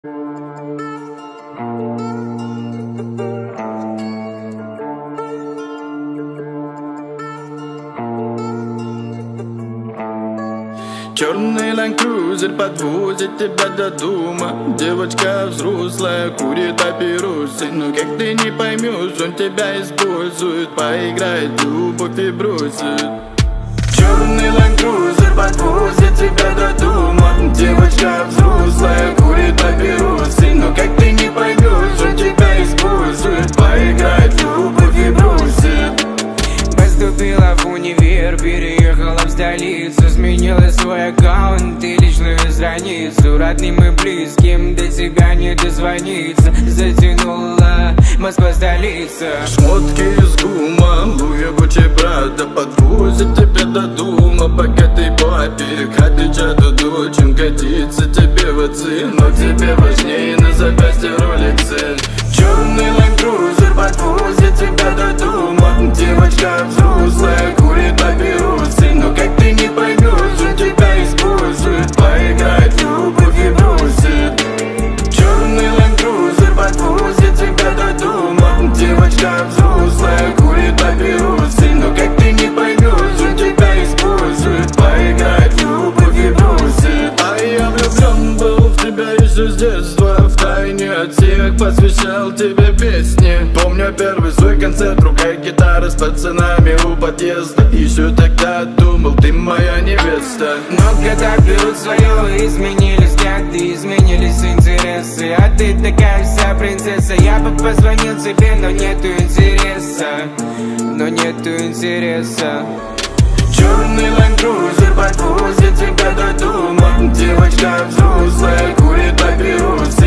Черный ленд-крузер подвозит тебя до дома. Девочка взрослая курит папиросы. Но как ты не поймешь, он тебя использует. Поиграет в любовь и бросит. Черный ленд-крузер подвозит тебя до дома. Девочка взрослая курит папиросы. Но как ты не поймешь, он тебя использует. Поиграет в любовь и бросит. Поступила в универ, переехала в столицу. Сменила свой аккаунт и личную страницу. Родным и близким до тебя не дозвониться. Затянула Москва, столица. Шмотки из гума, Луи Гуччи Прада подвозит тебя до дома. Богатый папик, отвечает дочь, годится тебе в отцы. Но тебе важнее на запястье роликсы. Черный ленд-крузер подвозит тебя до дома. Девочка взрослая курит папиросы. Но как ты не поймешь, он тебя использует. Поиграет в любовь и бросит. Черный ленд-крузер подвозит тебя до дома. Девочка взрослая курит папиросы. Но как ты не поймешь, он тебя использует. Поиграет в любовь и бросит. А я влюблен был в тебя еще с детства. Втайне от всех посвящал тебе песни. Помню первый свой концерт, другая гитара с пацанами у подъезда. Еще тогда думал, ты моя невеста. Но года берут свое, изменились взгляды, изменились интересы. А ты такая вся принцесса. Я бы позвонил тебе, но нету интереса. Но нету интереса. Черный ленд-крузер подвозит тебя до дома. Девочка взрослая курит папиросы.